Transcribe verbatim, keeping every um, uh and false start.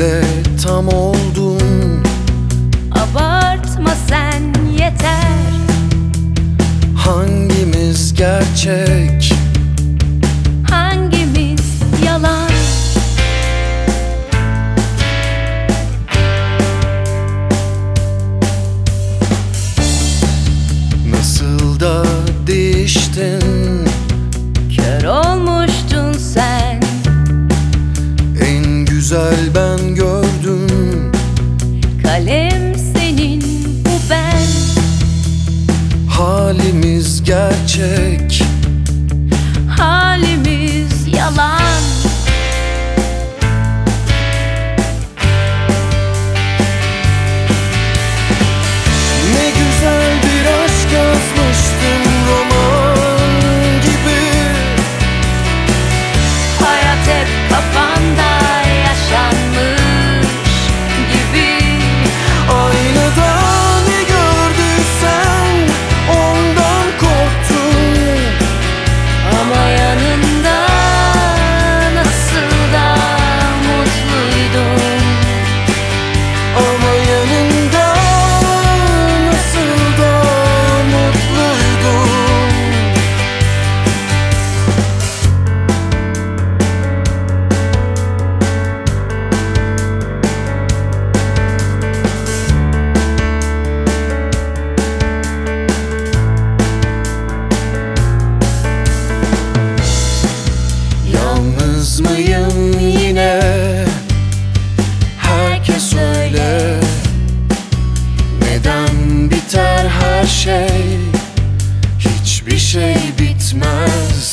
Seninle tam oldum. Abartma sen yeter. Hangimiz gerçek, hangimiz yalan? Nasıl da değiştin, Kör olmuştun sen. en güzel ben gördüm. Kalem senin, bu ben. Halimiz gerçek, Halimiz yalan. ne güzel bir aşk yazmıştım roman gibi. Hayat hep kafanda yaşanmış gibi. Aynada ne gördüysen ondan korktun. Ama yanında nasıl da mutluydum. Ama yanında nasıl da mutluydum. Yalnız mıyım yine? Herkes öyle. Neden biter her şey? Hiçbir şey bitmez.